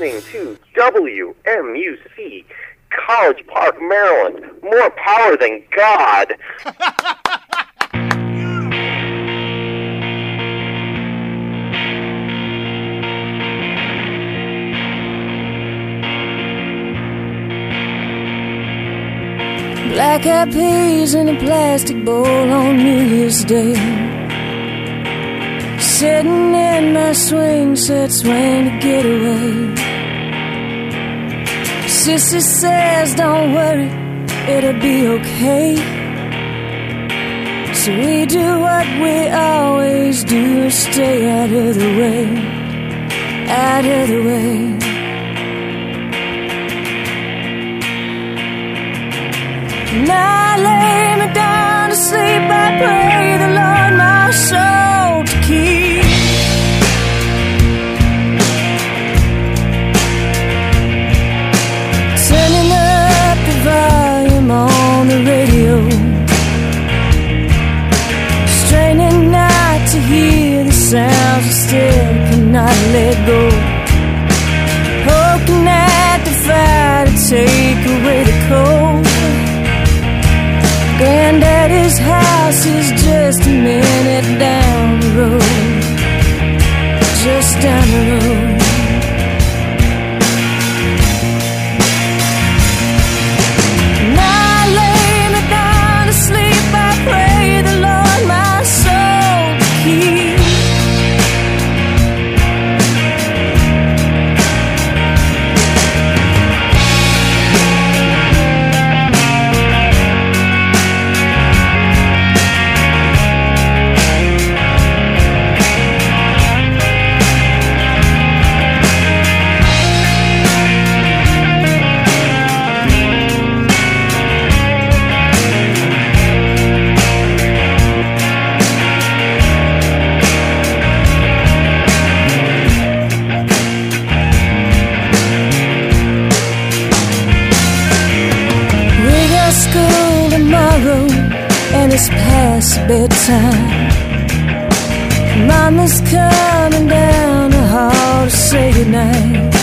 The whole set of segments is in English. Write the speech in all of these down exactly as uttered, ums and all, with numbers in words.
listening to W M U C, College Park, Maryland. More power than God. Black-eyed peas in a plastic bowl on New Year's Day. Sitting in my swing set, swing to get away. Sissy says, don't worry, it'll be okay. So we do what we always do, stay out of the way, out of the way. Now I lay me down to sleep, I pray the Lord my soul to keep. Turning up the volume on the radio, straining not to hear the sounds, I still cannot let go. Poking at the fire to take away the cold. Granddaddy's house is just a minute down the road, just down the road. Now I lay me down to sleep, I pray the Lord my soul to keep. It's past bedtime. Mama's coming down the hall to say goodnight.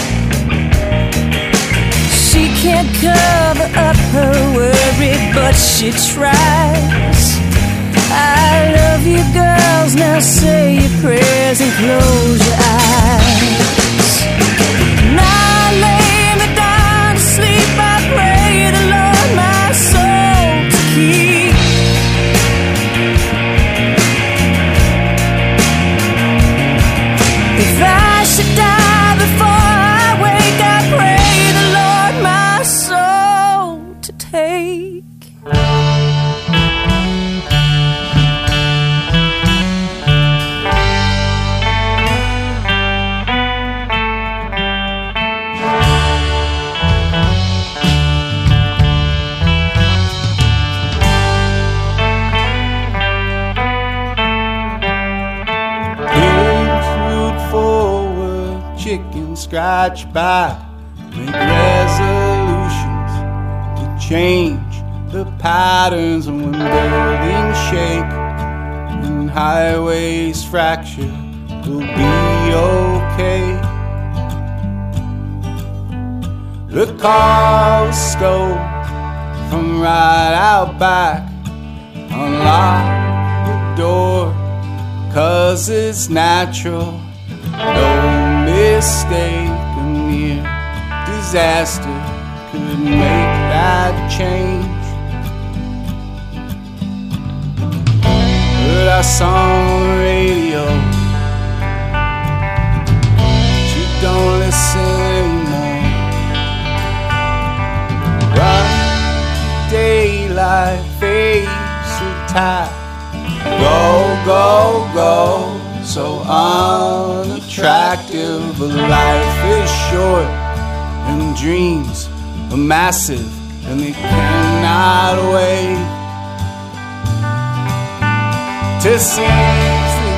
She can't cover up her worry, but she tries. I love you girls, now say your prayers and close your eyes. Now I lay me down to sleep, I pray the Lord my soul to keep. If I should die before I wake, I pray the Lord my soul to take. Scratch back, make resolutions to change the patterns. And when buildings shake, when highways fracture, we'll be okay. The car was stole from right out back. Unlock the door, 'cause it's natural. No mistake, a near disaster could make that change. Heard our song on the radio, but you don't listen anymore. Run, daylight, face the tide. Go, go, go. So unattractive, but life is short and dreams are massive and they cannot wait to seize the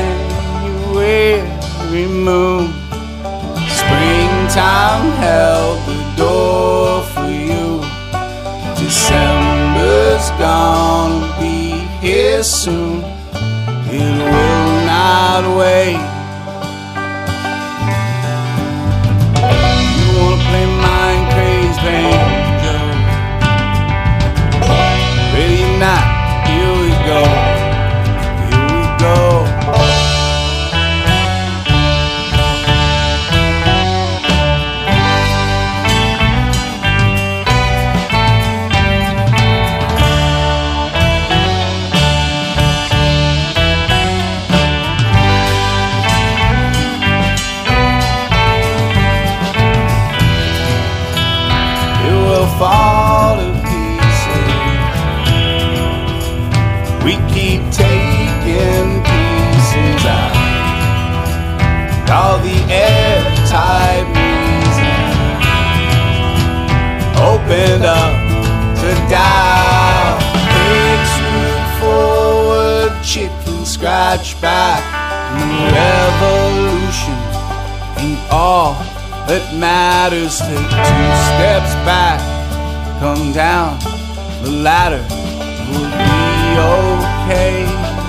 January moon. Springtime held the door for you. December's gonna be here soon. It will not wait. scratch back in the revolution. And all that matters, take two steps back, come down the ladder, we'll be okay.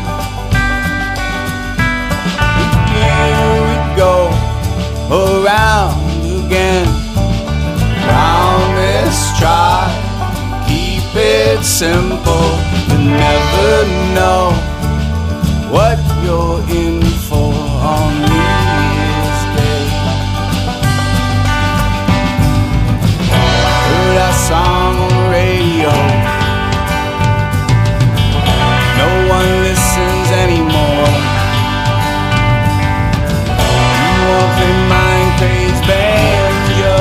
Here we go, around again. Promise, try, keep it simple. You never know what you're in for on New Year's Day. Heard our song on the radio, no one listens anymore. You won't play Mind Craze banjo.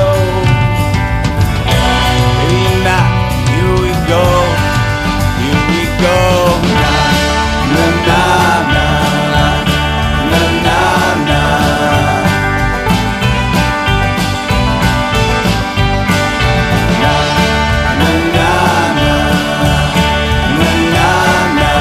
Maybe not. Here we go. Here we go. Na na na na na na. Na na na na na na na.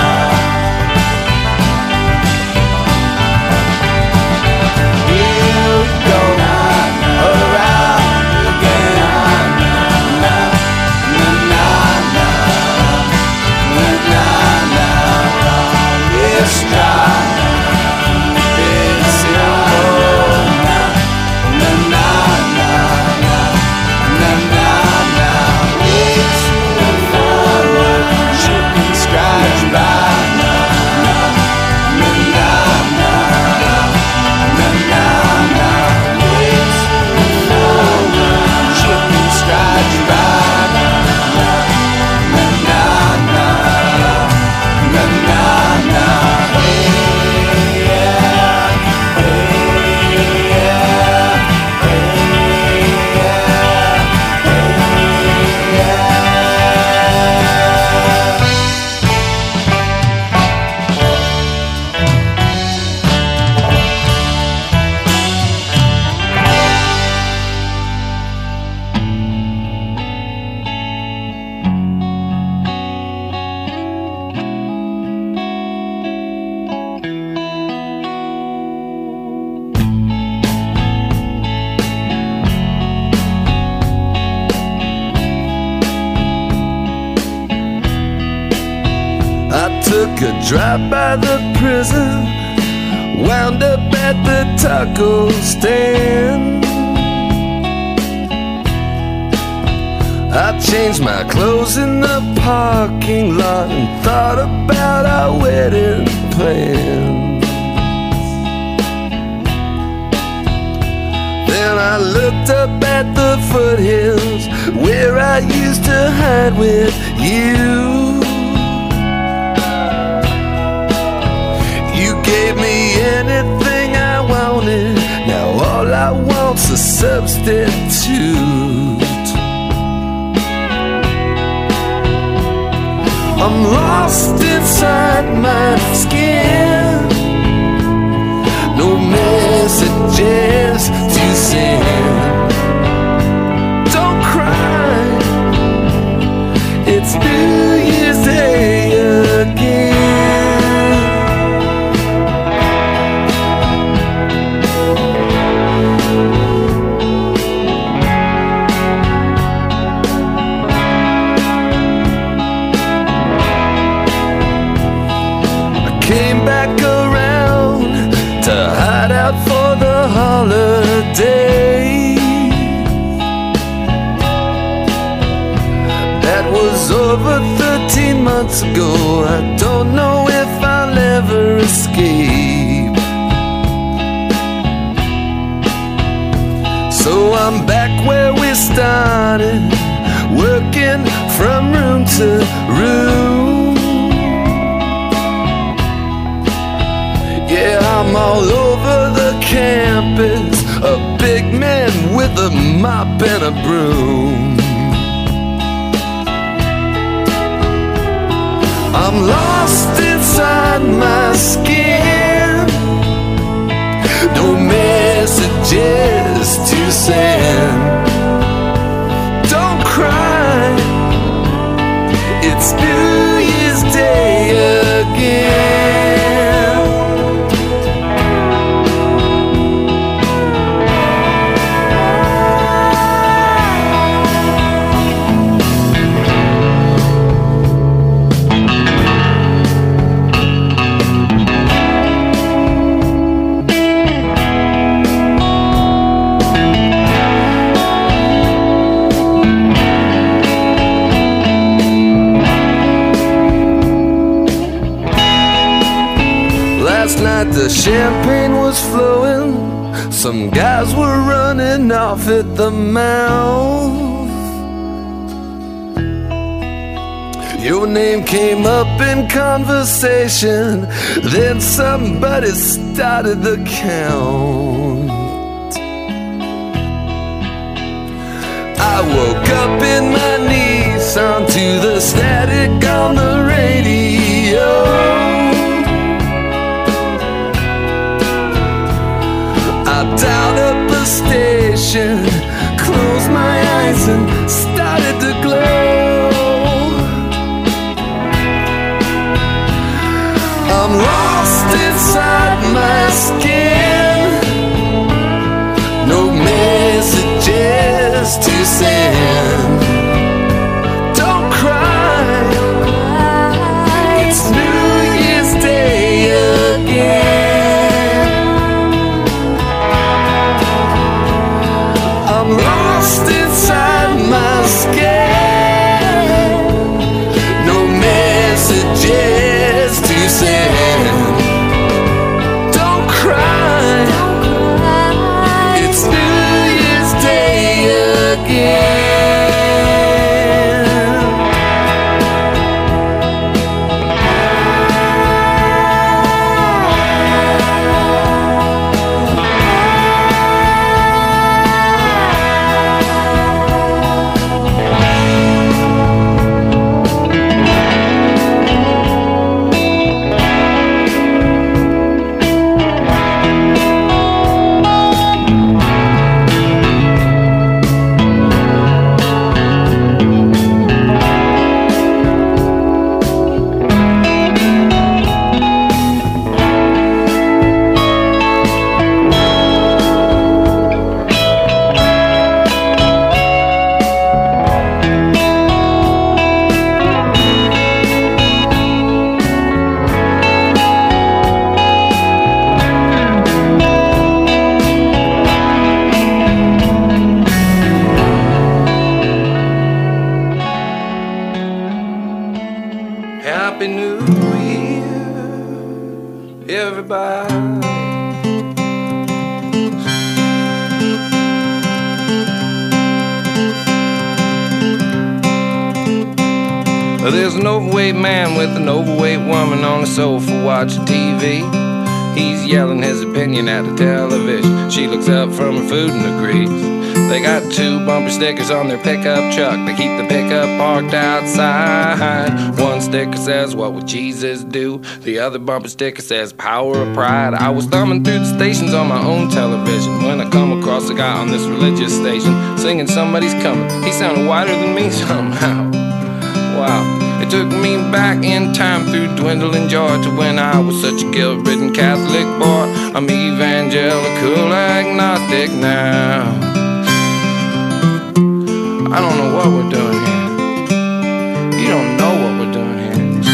Here we go around again. Na na na na na na na. Let's try. It's simple. Na na na na na na na. It's forward, chip and scratch back. Na na na na na na na. It's forward, chip and scratch back. Na na na na na na na. Hey yeah, hey yeah, hey yeah, hey yeah. I took a drive by the prison, wound up at the taco stand. I changed my clothes in the parking lot and thought about our wedding plans. Then I looked up at the foothills where I used to hide with you. You gave me anything I wanted, now all I want's a substitute. I'm lost inside my skin, no messages to send. Don't cry, it's New Year's Day again. Came back around to hide out for the holiday. That was over thirteen months ago. I don't know if I'll ever escape. So I'm back where we started, working from room to room. Yeah, I'm all over the campus, a big man with a mop and a broom. I'm lost inside my skin, no messages to send. Don't cry, it's New Year's Day again. night the champagne was flowing, some guys were running off at the mouth. Your name came up in conversation, then somebody started the count. I woke up in my Nissan to the static on the radio. I dialed up a station, closed my eyes and started to glow. I'm lost inside my skin, no messages to send. Don't cry, it's New Year's Day again. I'm lost inside my skin, no messages to send. Don't cry, it's New Year's Day again. Happy New Year, everybody. There's an overweight man with an overweight woman on the sofa watching T V. He's yelling his opinion at the television. She looks up from her food and agrees. They got two bumper stickers on their pickup truck. They keep the pickup parked outside. One sticker says, "What would Jesus do?" The other bumper sticker says, "Power of Pride." I was thumbing through the stations on my own television when I come across a guy on this religious station singing "Somebody's Coming." He sounded whiter than me somehow. Wow. It took me back in time through dwindling joy to when I was such a guilt-ridden Catholic boy. I'm evangelical agnostic now. I don't know what we're doing here. You don't know what we're doing here.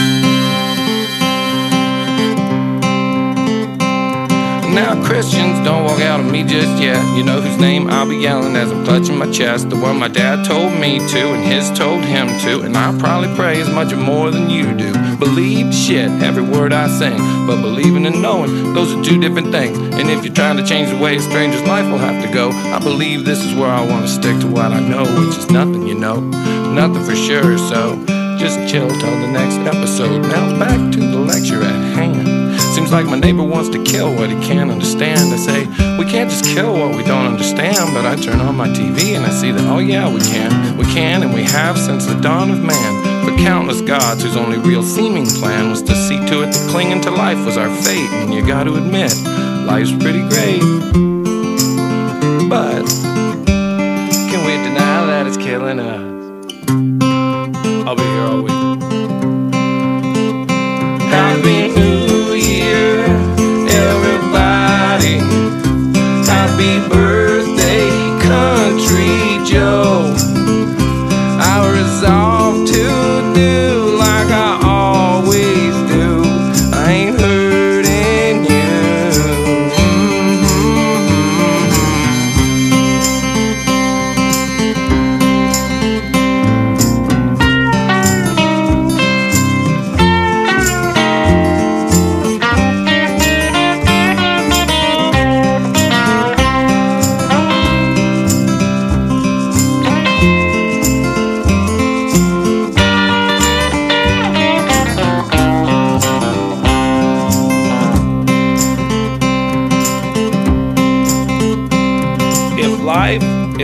Now Christians, don't walk out on me just yet. You know whose name I'll be yelling as I'm clutching my chest. The one my dad told me to and his told him to. And I probably pray as much or more than you do. Believe shit, every word I sing. But believing and knowing, those are two different things. And if you're trying to change the way a stranger's life will have to go, I believe this is where I want to stick to what I know, which is nothing, you know. Nothing for sure, so just chill till the next episode. Now back to the lecture at hand. Seems like my neighbor wants to kill what he can't understand. I say, we can't just kill what we don't understand. But I turn on my T V and I see that, oh yeah, we can. We can and we have since the dawn of man. For countless gods whose only real seeming plan was to see to it that clinging to life was our fate. And you gotta admit, life's pretty great. But can we deny that it's killing us? I'll be here all week. Happy New Year, everybody. Happy birthday, Country Joe. I resolve to do like I always do. I ain't hurting you. Mm-hmm.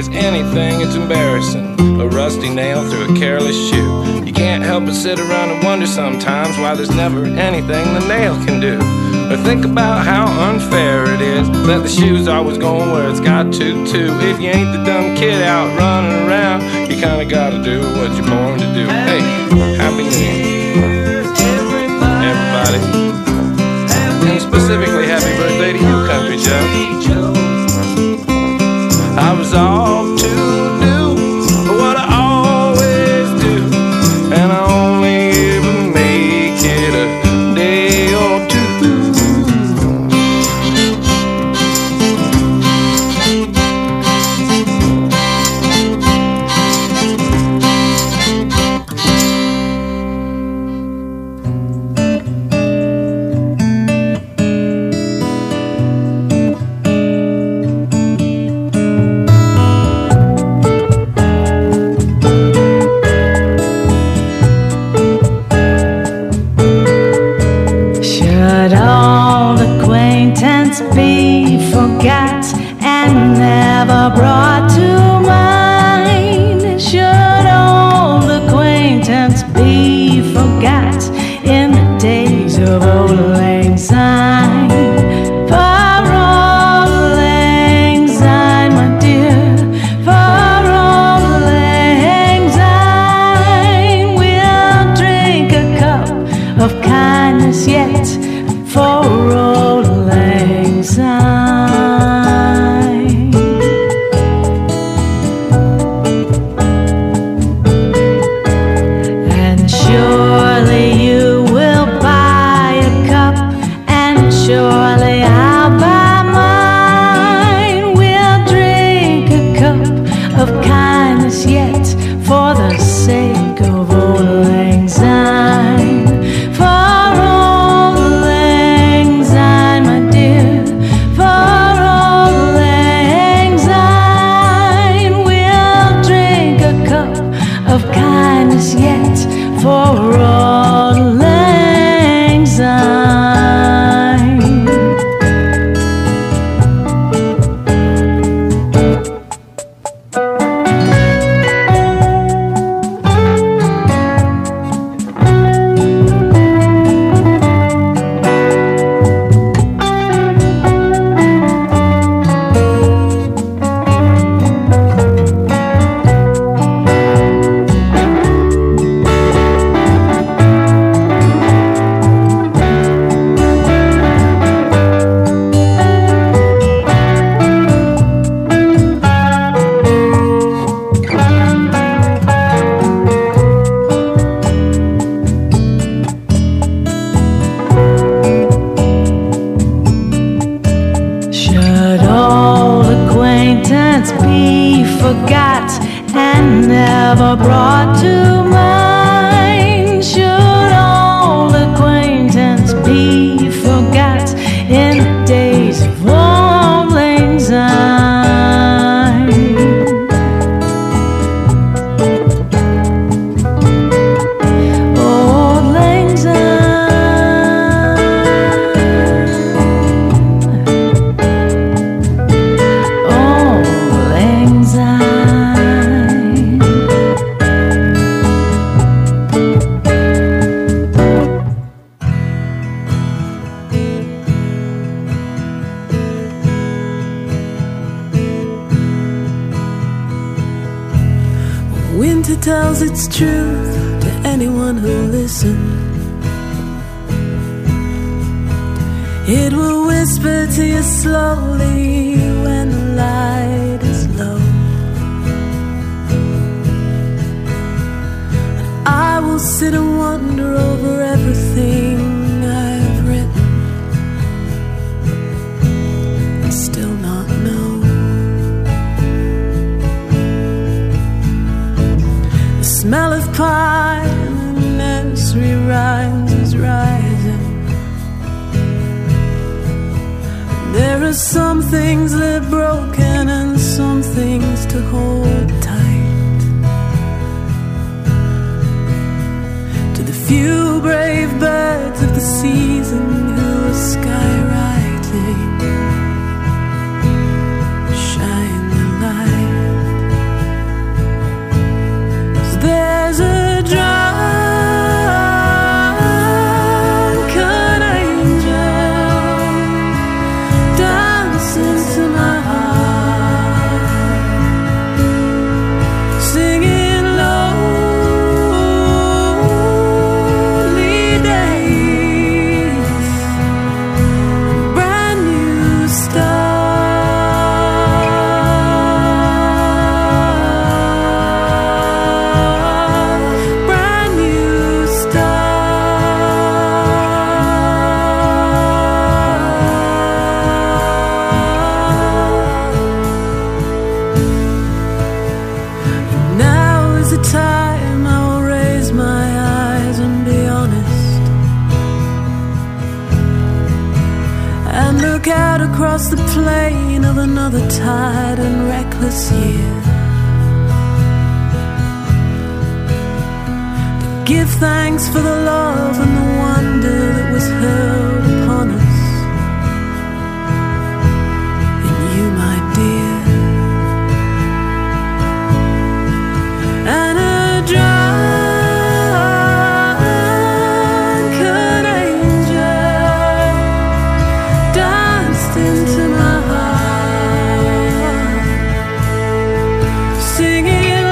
as anything, it's embarrassing. A rusty nail through a careless shoe. You can't help but sit around and wonder sometimes why there's never anything the nail can do. Or think about how unfair it is that the shoe's always going where it's got to, too. If you ain't the dumb kid out running around, you kinda gotta do what you're born to do. Hey, Happy New Year, everybody. And specifically, happy birthday to you, Country Joe. I resolved to do what I always do, and I only ever make it a day or two. Be forgot and never brought to mind. Should old acquaintance be forgot in the days of old lang syne? For old lang syne, my dear, for old lang syne, we'll drink a cup of kindness yet for old lang syne. And surely you will buy a cup, and surely I'll buy mine. We'll drink a cup of kindness yet for the sake of old lang syne. For old lang syne, my dear, for old lang syne, we'll drink a cup of kindness yet for old lang syne. Should old acquaintance be forgot and never brought to mind? Should old acquaintance be forgot in the days of old lang syne? Old lang syne, old lang syne. Winter tells its truth to anyone who listens. It will whisper to you slowly when the light is low. And I will sit and wonder over everything I've written and still not know. The smell of pine and nursery rhymes is rising. There are some things that are broken and some things to hold tight. To the few brave birds of the season who are skywriting, shine the light. across the plain of another tired and reckless year. To give thanks for the love and the wonder that was held upon us. In you, my dear. And a drunken angel danced into my heart, singing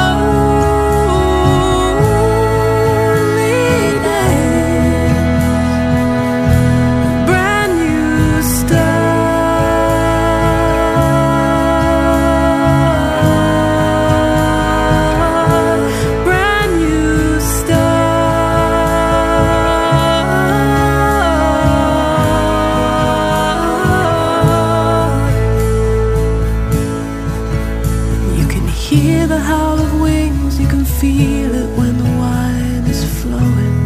lonely days, a brand new start, brand new start. You can hear the howl of wings, you can feel it when the wine is flowing.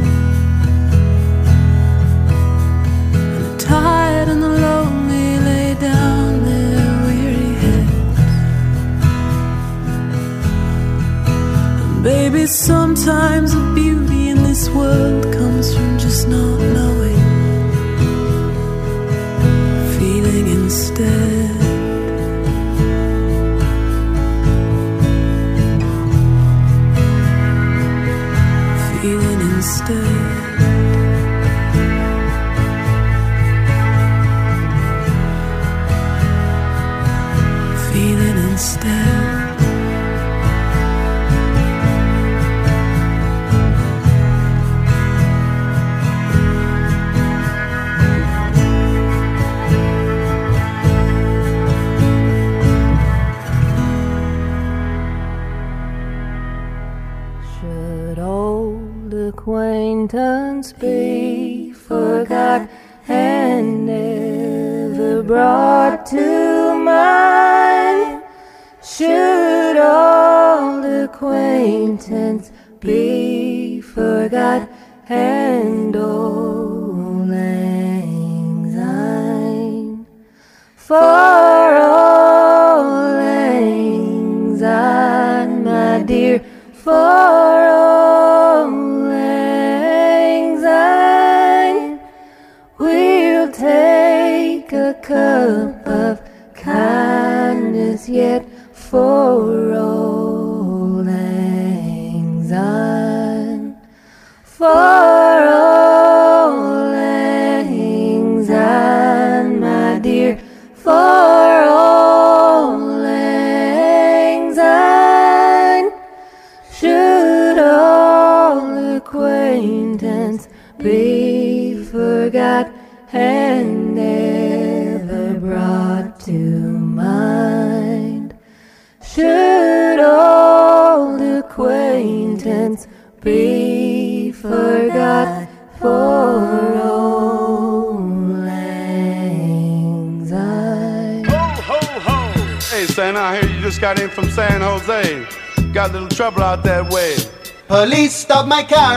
And the tired and the lonely lay down their weary heads. And baby, sometimes the beauty in this world comes from just not knowing, feeling instead. Feeling instead. Feeling instead. Should old acquaintance be forgot and never brought to mind? Should old acquaintance be forgot and old lang syne? For old lang syne, my dear, for old lang syne, we'll take a cup of kindness yet for old lang syne, for old lang syne, my dear, for old lang syne. Should old acquaintance be forgot and never brought to mind? Should old acquaintance be forgot for old lang syne? Ho, ho, ho! Hey, Santa, I hear you just got in from San Jose. Got a little trouble out that way. Police stop my car.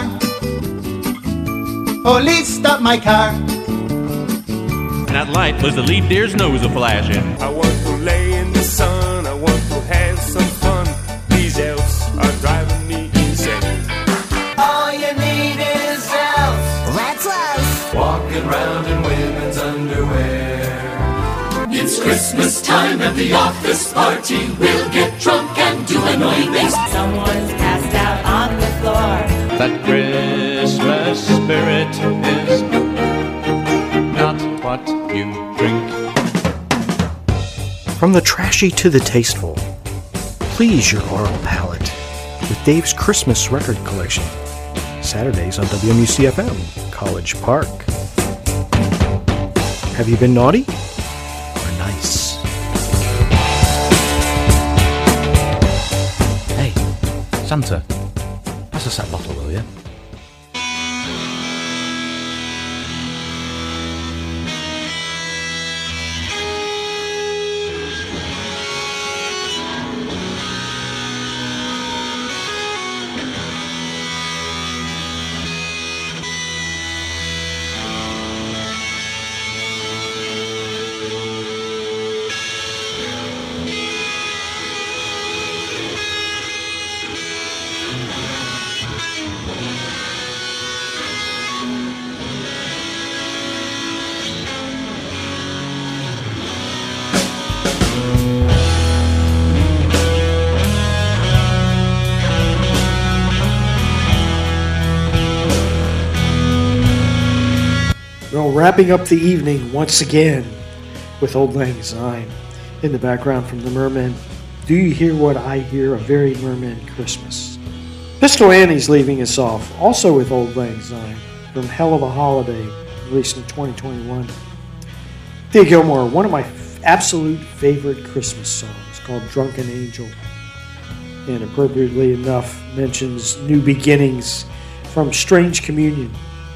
Police stop my car. And that light was the lead deer's nose a flashing. I want to lay in the sun, I want to have some fun. These elves are driving me insane. All you need is elves. That's us. Walking around in women's underwear. It's Christmas time at the office party. We'll get drunk and do annoying things. Someone's passed out on the floor. That Christmas spirit is not what you drink. From the trashy to the tasteful, please your oral palate with Dave's Christmas record collection. Saturdays on W M U C F M, College Park. Have you been naughty or nice? Hey, Santa, pass us that bottle, will you? Well, wrapping up the evening once again with Auld Lang Syne in the background from the Mermen. Do you hear what I hear? A very Merman Christmas. Pistol Annie's leaving us off, also with Auld Lang Syne from Hell of a Holiday, released in twenty twenty-one. Thea Gilmore, one of my absolute favorite Christmas songs, called Drunken Angel, and appropriately enough mentions New Beginnings from Strange Communion.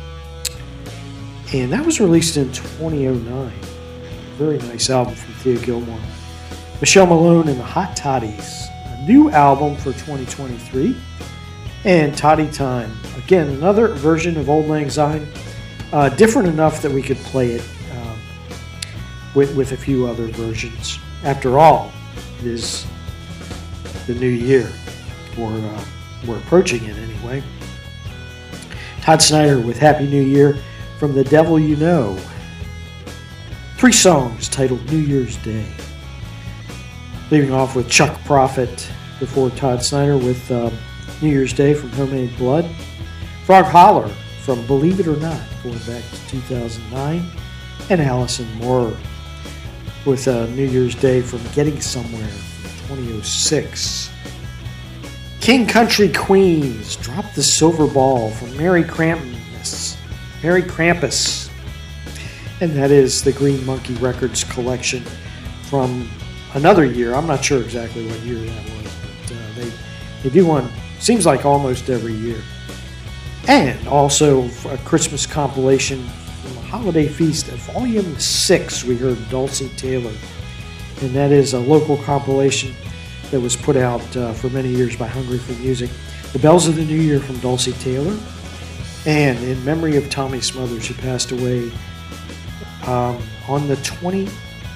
And that was released in twenty oh nine. Very nice album from Thea Gilmore. Michelle Malone and the Hot Toddies, a new album for twenty twenty-three. And Toddy Time, again, another version of Auld Lang Syne, uh, different enough that we could play it um, with, with a few other versions. After all, it is the new year, or uh, we're approaching it anyway. Todd Snyder with Happy New Year from The Devil You Know. Three songs titled New Year's Day. Leaving off with Chuck Prophet before Todd Snyder with uh, New Year's Day from Homemade Blood. Frog Holler from Believe It or Not, going back to two thousand nine. And Alison Moore with uh, New Year's Day from Getting Somewhere from twenty oh six. King Country Queens, Drop the Silver Ball from Mary Krampus. Mary Krampus. And that is the Green Monkey Records collection from another year. I'm not sure exactly what year that was, but uh, they, they do one, seems like almost every year. And also a Christmas compilation from the Holiday Feast at Volume six, we heard Dulcie Taylor. And that is a local compilation that was put out uh, for many years by Hungry for Music. The Bells of the New Year from Dulcie Taylor. And in memory of Tommy Smothers, who passed away um, on the twenty-eighth,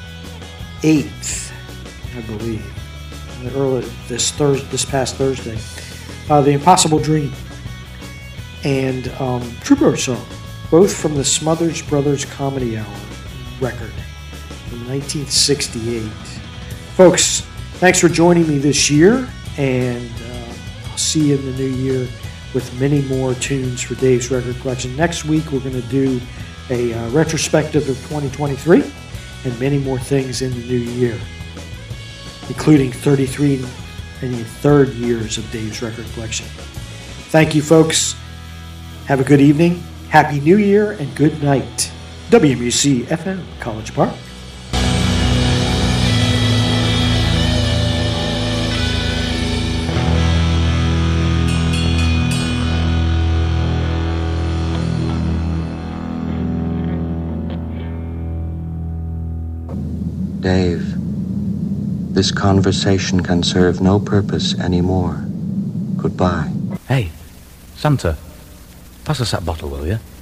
I believe, early this Thursday, this past Thursday. Uh, the Impossible Dream and um, Troubadour Song, both from the Smothers Brothers Comedy Hour record from nineteen sixty-eight. Folks, thanks for joining me this year, and uh, I'll see you in the new year with many more tunes for Dave's Record Collection. Next week, we're going to do a uh, retrospective of twenty twenty-three and many more things in the new year, including thirty-three and the third years of Dave's Record Collection. Thank you, folks. Have a good evening, Happy New Year, and good night. W M U C F M, College Park. Dave, this conversation can serve no purpose anymore. Goodbye. Hey, Santa, pass us that bottle, will you?